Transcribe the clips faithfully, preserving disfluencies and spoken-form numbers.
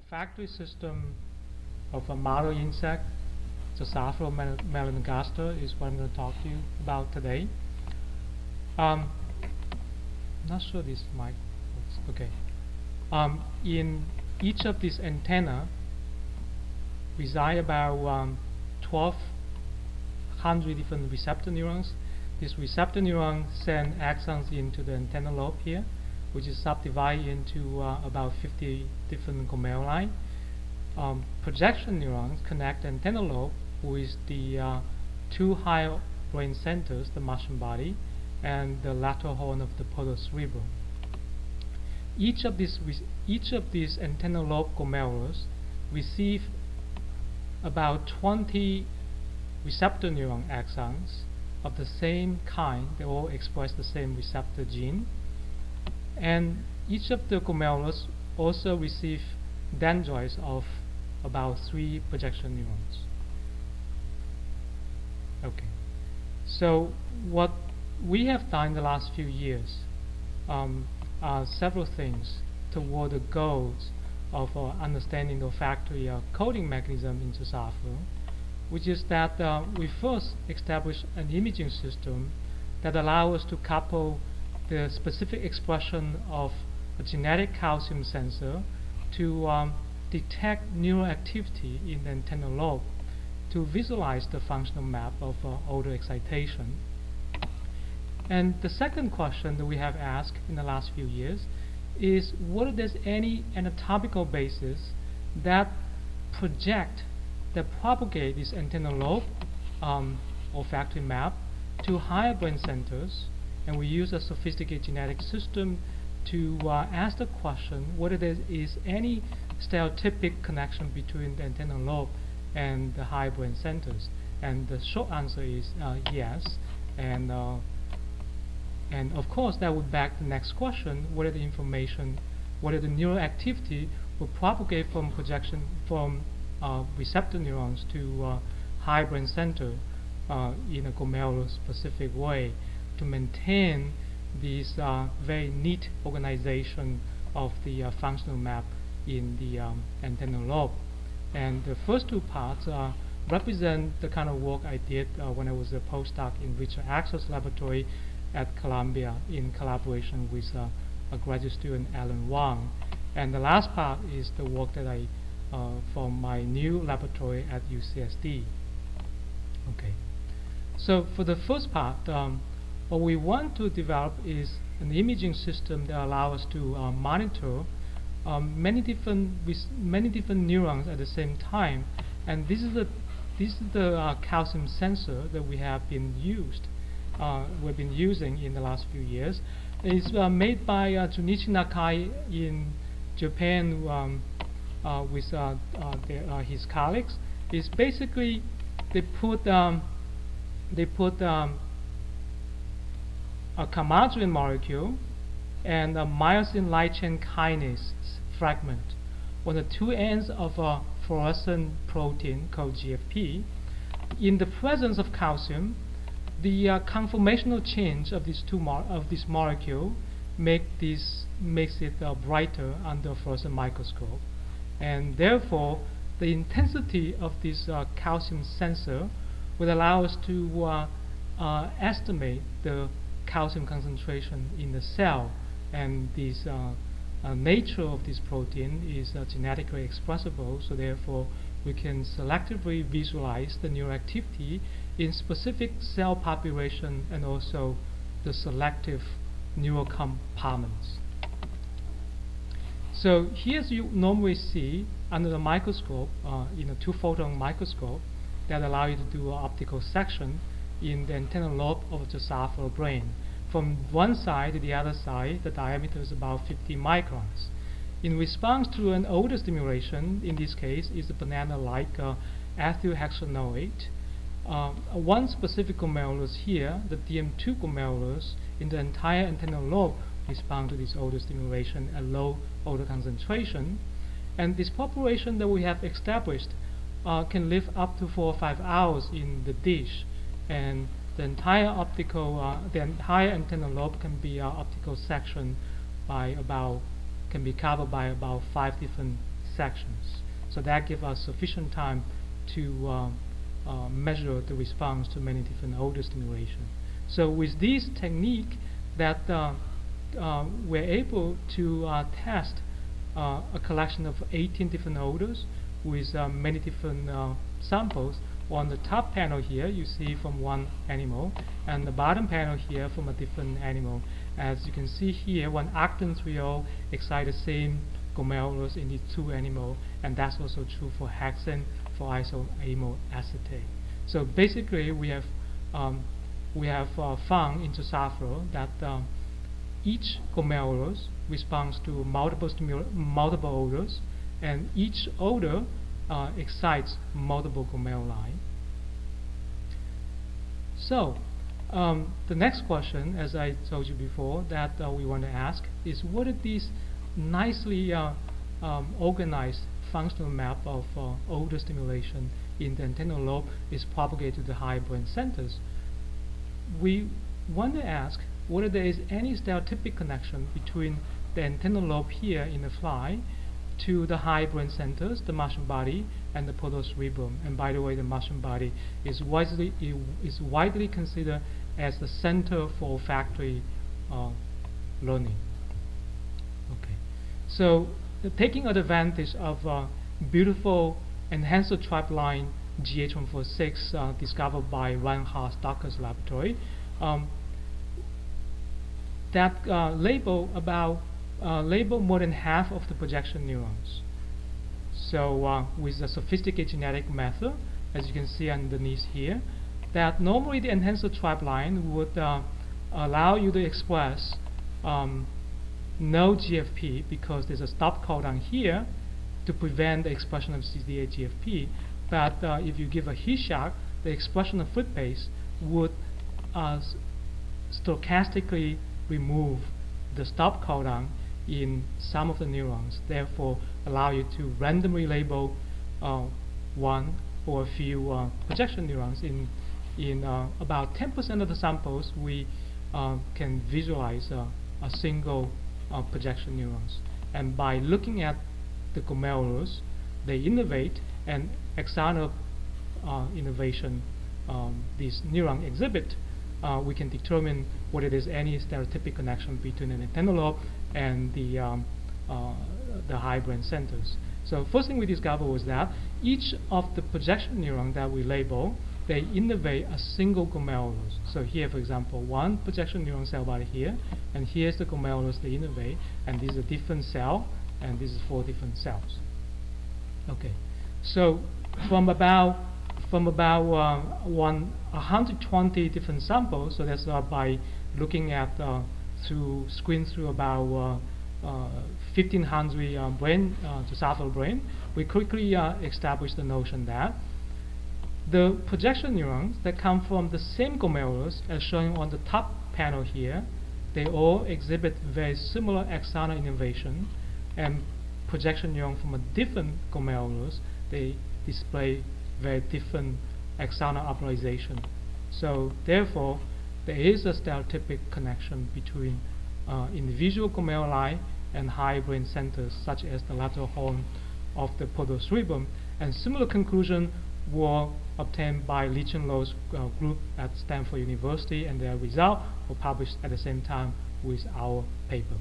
olfactory system of a model insect, Drosophila melanogaster, is what I'm going to talk to you about today. Um, not sure this mic works. Okay. Um, in each of these antenna reside about um, twelve hundred different receptor neurons. These receptor neurons send axons into the antenna lobe here, which is subdivided into uh, about fifty different glomeruli. Um, projection neurons connect the antenna lobe with the uh, two higher brain centers, the Martian body and the lateral horn of the protocerebrum. Each of these each of these antenna lobe glomerulus receive about twenty receptor neuron axons of the same kind. They all express the same receptor gene, and each of the glomerulus also receive dendroids of about three projection neurons. Okay, so what we have done in the last few years um, are several things toward the goals of uh, understanding the olfactory uh, coding mechanism in Drosophila, which is that uh, we first established an imaging system that allows us to couple the specific expression of a genetic calcium sensor to um, detect neural activity in the antenna lobe to visualize the functional map of uh, odor excitation. And the second question that we have asked in the last few years is whether there's any anatomical basis that project, that propagate this antenna lobe um, olfactory map to higher brain centers, and we use a sophisticated genetic system to uh, ask the question whether there is any stereotypic connection between the antenna lobe and the high brain centers. And the short answer is uh, yes. And uh, and of course that would beg the next question: whether the information, whether the neural activity will propagate from projection from uh, receptor neurons to uh, high brain center uh, in a glomerular specific way to maintain this uh, very neat organization of the uh, functional map in the um, antenna lobe. And the first two parts uh, represent the kind of work I did uh, when I was a postdoc in Richard Axel's laboratory at Columbia in collaboration with uh, a graduate student, Alan Wang. And the last part is the work that I uh, from my new laboratory at U C S D. Okay. So for the first part, um, what we want to develop is an imaging system that allows us to uh, monitor um, many different many different neurons at the same time. And this is the this is the uh, calcium sensor that we have been used uh, we've been using in the last few years. It's uh, made by uh, Junichi Nakai in Japan um, uh, with uh, uh, their, uh, his colleagues. It's basically they put um, they put um, a calmodulin molecule and a myosin light chain kinase fragment on the two ends of a fluorescent protein called G F P. In the presence of calcium, the uh, conformational change of these two mo of this molecule make this makes it uh, brighter under a fluorescent microscope, and therefore the intensity of this uh, calcium sensor will allow us to uh, uh, estimate the calcium concentration in the cell, and this uh, uh, nature of this protein is uh, genetically expressible, so therefore we can selectively visualize the neural activity in specific cell population and also the selective neural compartments. So here you normally see under the microscope, uh, in a two-photon microscope that allow you to do an optical section in the antenna lobe of the Drosophila brain. From one side to the other side, the diameter is about fifty microns. In response to an odor stimulation, in this case is a banana-like uh, ethylhexanoate, uh, one specific glomerulus here, the D M two glomerulus in the entire antenna lobe, respond to this odor stimulation at low odor concentration. And this population that we have established uh, can live up to four or five hours in the dish, and the entire optical, uh, the entire antenna lobe can be uh, optical section by about can be covered by about five different sections. So that gives us sufficient time to uh, uh, measure the response to many different odor stimulation. So with this technique, that uh, uh, we're able to uh, test uh, a collection of eighteen different odors with uh, many different uh, samples. On the top panel here, you see from one animal, and the bottom panel here from a different animal. As you can see here, when octane-triol excite the same glomerulus in these two animals, and that's also true for hexane, for isoamyl acetate. So basically, we have um, we have uh, found in Drosophila that um, each glomerulus responds to multiple multiple odors, and each odor uh, excites multiple glomeruli. So um, the next question, as I told you before, that uh, we want to ask is, what are these nicely uh, um, organized functional map of uh, odor stimulation in the antennal lobe is propagated to the higher brain centers? We want to ask whether there is any stereotypic connection between the antennal lobe here in the fly to the high brain centers, the mushroom body, and the podocerebrum. And by the way, the mushroom body is widely is widely considered as the center for olfactory uh, learning. Okay, so uh, taking advantage of uh, beautiful enhancer trap line G H one forty-six uh, discovered by Reinhard Stocker's laboratory, um, that uh, label about uh, label more than half of the projection neurons. So uh, with a sophisticated genetic method, as you can see underneath here, that normally the enhancer trap line would uh, allow you to express um, no G F P because there's a stop codon here to prevent the expression of C D eight G F P. But uh, if you give a heat shock, the expression of fructose would uh, stochastically remove the stop codon in some of the neurons, therefore allow you to randomly label uh, one or a few uh, projection neurons. In in uh, about ten percent of the samples, we uh, can visualize uh, a single uh, projection neurons. And by looking at the glomerulus, they innervate, and axonal uh, innervation um, these neurons exhibit, uh, we can determine whether there's any stereotypic connection between an antennal lobe and the um, uh, the high brain centers. So first thing we discovered was that each of the projection neurons that we label, they innervate a single glomerulus. So here, for example, one projection neuron cell body here, and here's the glomerulus they innervate, and these are different cell, and this is four different cells. Okay, so from about from about uh, one one hundred twenty different samples, so that's uh, by looking at uh, through screen through about uh, uh, fifteen hundred uh, brain uh, Drosophila brain, we quickly uh, established the notion that the projection neurons that come from the same glomerulus, as shown on the top panel here, they all exhibit very similar axonal innervation, and projection neuron from a different glomerulus, they display very different axonal upolarization. So therefore, there is a stereotypic connection between uh, individual glomeruli and high brain centers, such as the lateral horn of the podocerebrum. And similar conclusion were obtained by Leach and Lowe's uh, group at Stanford University, and their results were published at the same time with our paper.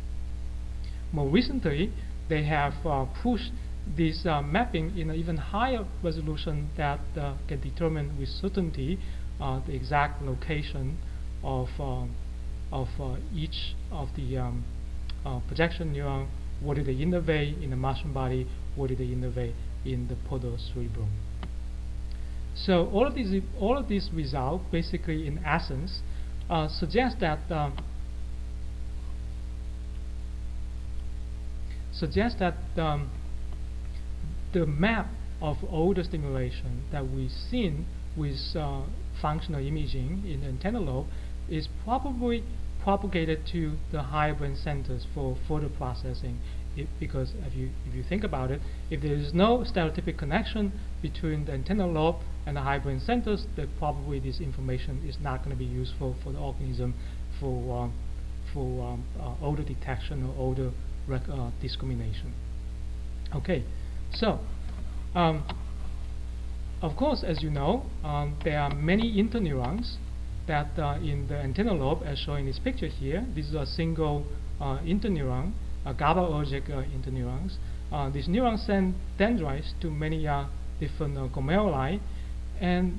More recently, they have uh, pushed this uh, mapping in an even higher resolution that uh, can determine with certainty uh, the exact location of uh, of uh, each of the um, uh, projection neuron. What do they innervate in the mushroom body? What do they innervate in the podocerebrum? So all of these all of these results, basically, in essence, uh, suggest that um, suggest that um, the map of odor stimulation that we've seen with uh, functional imaging in the antennal lobe is probably propagated to the higher brain centers for further processing. It, because if you if you think about it, if there is no stereotypic connection between the antennal lobe and the high brain centers, then probably this information is not going to be useful for the organism for um, for um, uh, odor detection or odor rec uh, discrimination. Okay, so um, of course, as you know, um, there are many interneurons that uh, in the antennal lobe, as shown in this picture here. This is a single uh, interneuron, a GABAergic uh, interneurons. Uh, these neurons send dendrites to many uh, different uh, glomeruli, and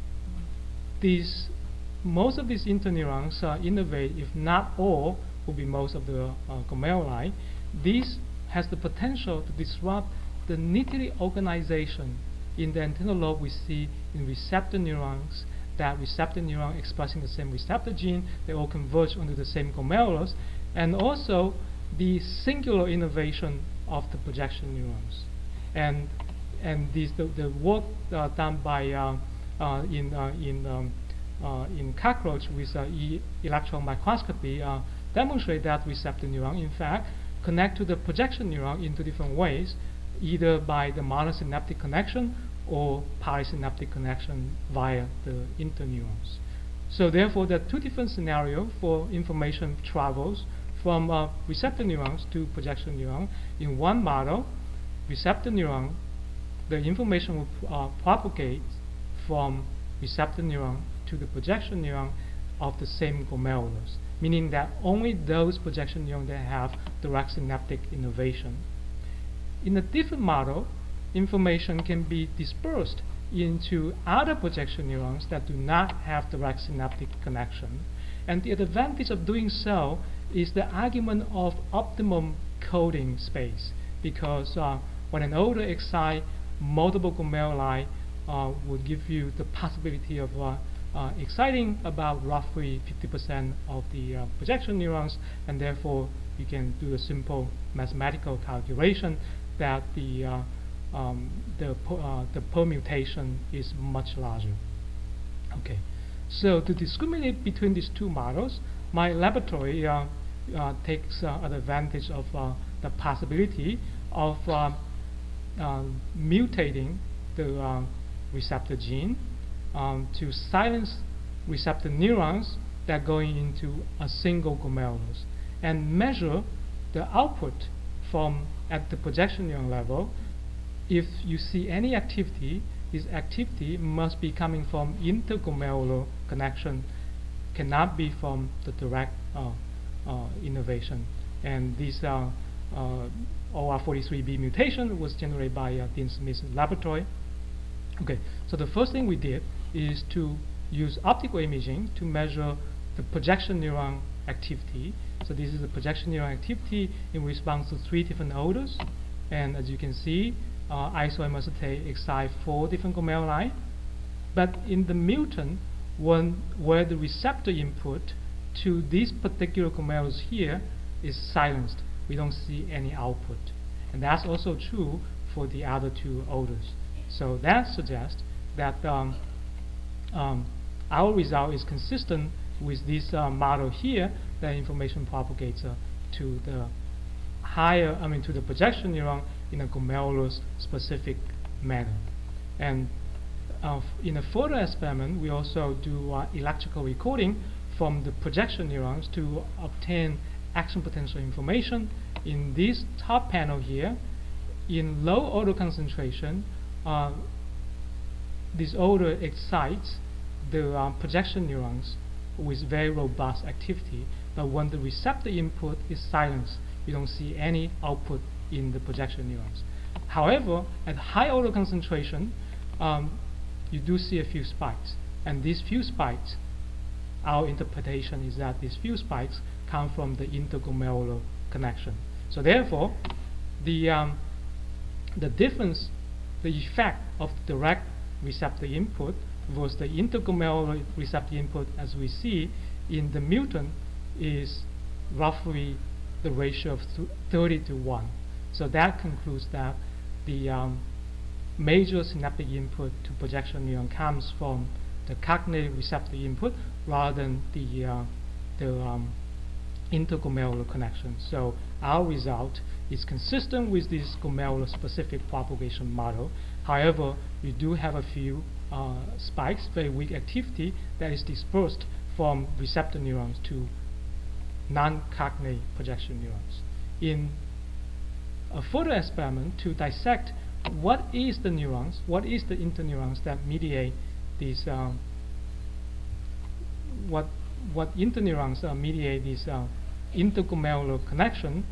these most of these interneurons uh, innervate, if not all, will be most of the uh, glomeruli. This has the potential to disrupt the nuclear organization. In the antennal lobe, we see in receptor neurons that receptor neuron expressing the same receptor gene, they all converge onto the same glomerulus, and also the singular innervation of the projection neurons. And and this, the, the work uh, done by uh, uh, in uh, in um, uh, in cockroach with uh, e electron microscopy uh, demonstrate that receptor neuron, in fact, connect to the projection neuron in two different ways, either by the monosynaptic connection or polysynaptic connection via the interneurons. So therefore, there are two different scenarios for information travels from uh, receptor neurons to projection neuron. In one model, receptor neuron, the information will uh, propagate from receptor neuron to the projection neuron of the same glomerulus, meaning that only those projection neurons that have direct synaptic innervation. In a different model, information can be dispersed into other projection neurons that do not have direct synaptic connection. And the advantage of doing so is the argument of optimum coding space, because uh, when an odor excites multiple glomeruli uh, would give you the possibility of uh, uh, exciting about roughly fifty percent of the uh, projection neurons, and therefore you can do a simple mathematical calculation that the uh, um, the, uh, the permutation is much larger. Okay, so to discriminate between these two models, my laboratory uh, uh, takes uh, advantage of uh, the possibility of uh, uh, mutating the uh, receptor gene um, to silence receptor neurons that are going into a single glomerulus, and measure the output from at the projection neuron level. If you see any activity, this activity must be coming from interglomerular connection, cannot be from the direct uh, uh, innervation. And this uh, uh, O R forty-three B mutation was generated by uh, Dean Smith's laboratory. Okay, so the first thing we did is to use optical imaging to measure the projection neuron activity. So this is the projection neuron activity in response to three different odors. And as you can see, uh, isoimidazole excites four different glomeruli. But in the mutant, one where the receptor input to these particular glomerulus here is silenced, we don't see any output. And that's also true for the other two odors. So that suggests that um, um, our result is consistent with this uh, model here, that information propagates uh, to the higher, I mean to the projection neuron in a glomerulus specific manner. And uh, in a further experiment, we also do uh, electrical recording from the projection neurons to obtain action potential information. In this top panel here, in low odor concentration, uh, this odor excites the uh, projection neurons with very robust activity, but when the receptor input is silenced, you don't see any output in the projection neurons. However, at high odor concentration, um, you do see a few spikes, and these few spikes, our interpretation is that these few spikes come from the interglomerular connection. So therefore, the um, the difference, the effect of direct receptor input versus the interglomerular receptor input, as we see in the mutant, is roughly the ratio of thirty to one. So that concludes that the um, major synaptic input to projection neuron comes from the cognate receptor input rather than the uh, the um, interglomerular connection. So our result is consistent with this glomerular specific propagation model. However, we do have a few uh, spikes, very weak activity, that is dispersed from receptor neurons to non-cognate projection neurons. In a further experiment to dissect what is the neurons, what is the interneurons that mediate these, um, what what interneurons uh, mediate this uh, interglomerular connection.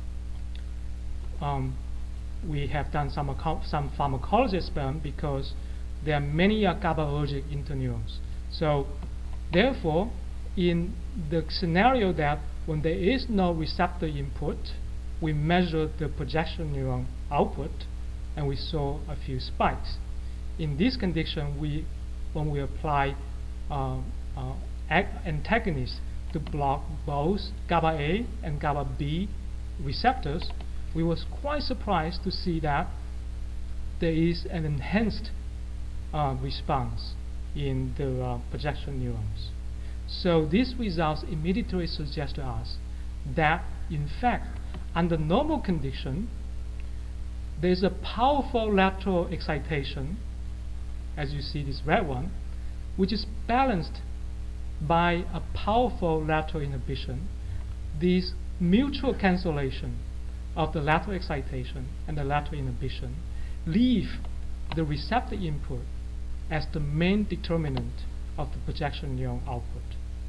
Um, we have done some some pharmacology experiment because there are many uh, GABAergic interneurons. So, therefore, in the scenario that when there is no receptor input, we measure the projection neuron output, and we saw a few spikes. In this condition, we, when we apply uh, uh, antagonists to block both GABA A and GABA B receptors, we was quite surprised to see that there is an enhanced uh, response in the uh, projection neurons. So these results immediately suggest to us that, in fact, under normal condition, there is a powerful lateral excitation, as you see this red one, which is balanced by a powerful lateral inhibition. This mutual cancellation of the lateral excitation and the lateral inhibition leave the receptor input as the main determinant of the projection neuron output.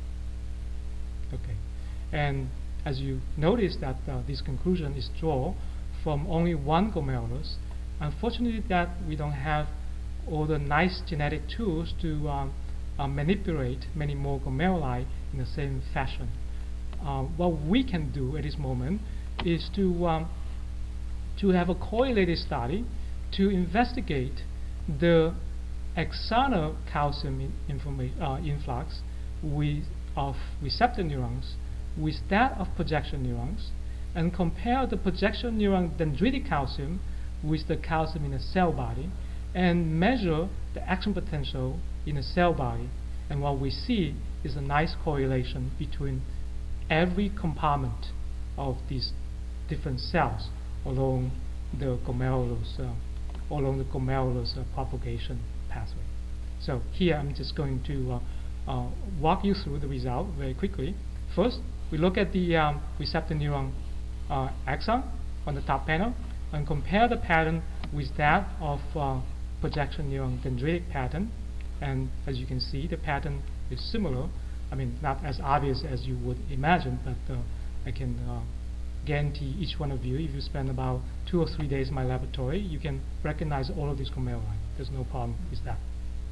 Okay, and as you notice that uh, this conclusion is drawn from only one glomerulus. Unfortunately, that we don't have all the nice genetic tools to um, uh, manipulate many more glomeruli in the same fashion. Uh, what we can do at this moment is to um, to have a correlated study to investigate the external calcium in uh, influx with of receptor neurons with that of projection neurons, and compare the projection neuron dendritic calcium with the calcium in the cell body, and measure the action potential in the cell body. And what we see is a nice correlation between every compartment of these different cells along the glomerulus, uh, along the glomerulus uh, propagation pathway. So here I'm just going to uh, uh, walk you through the result very quickly. First, we look at the um, receptor neuron uh, axon on the top panel and compare the pattern with that of uh, projection neuron dendritic pattern. And as you can see, the pattern is similar. I mean, not as obvious as you would imagine, but uh, I can uh, guarantee each one of you, if you spend about two or three days in my laboratory, you can recognize all of these glomeruli. There's no problem with that.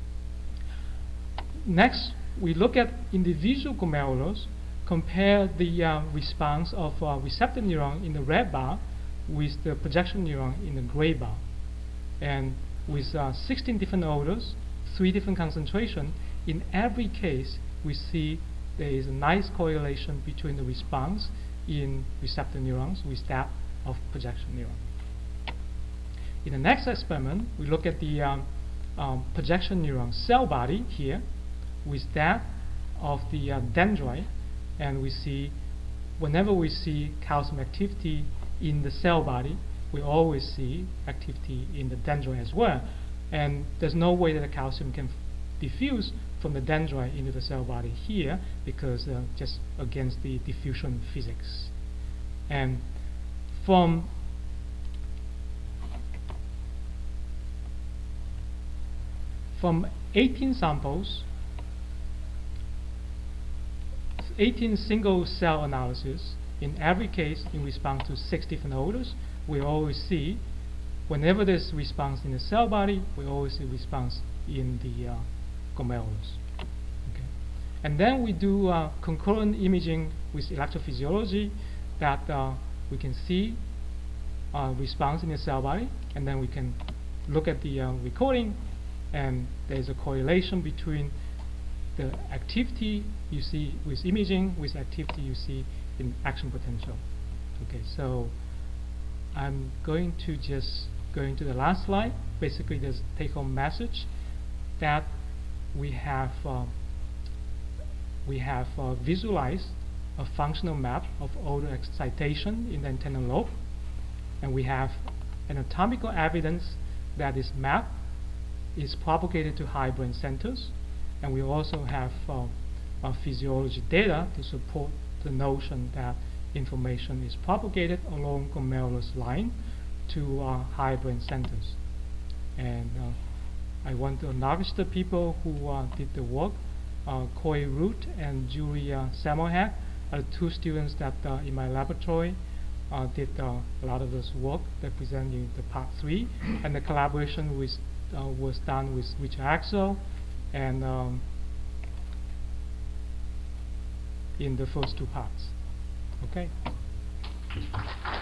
Next, we look at individual glomerulus, compare the uh, response of uh, receptor neuron in the red bar with the projection neuron in the gray bar. And with uh, sixteen different orders, three different concentrations, in every case we see there is a nice correlation between the response in receptor neurons with that of projection neuron. In the next experiment, we look at the um, um, projection neuron cell body here with that of the uh, dendrite, and we see whenever we see calcium activity in the cell body, we always see activity in the dendrite as well. And there's no way that the calcium can diffuse from the dendrite into the cell body here, because uh, just against the diffusion physics. And from from eighteen samples, eighteen single cell analysis, in every case in response to six different orders, we always see whenever there's response in the cell body, we always see response in the uh, glomerulus. Okay. And then we do uh, concurrent imaging with electrophysiology that uh, we can see uh, response in the cell body, and then we can look at the uh, recording, and there's a correlation between the activity you see with imaging with activity you see in action potential. Okay, so I'm going to just go into the last slide. Basically, there's a take-home message that we have uh, we have uh, visualized a functional map of odor excitation in the antennal lobe, and we have anatomical evidence that this map is propagated to high brain centers, and we also have uh, uh, physiology data to support the notion that information is propagated along glomerulus line two uh, high brain centers. And uh, I want to acknowledge the people who uh, did the work. Uh, Corey Root and Julie uh, Samohack are two students that uh, in my laboratory uh, did uh, a lot of this work representing the part three, and the collaboration with, uh, was done with Richard Axel and um, in the first two parts. Okay.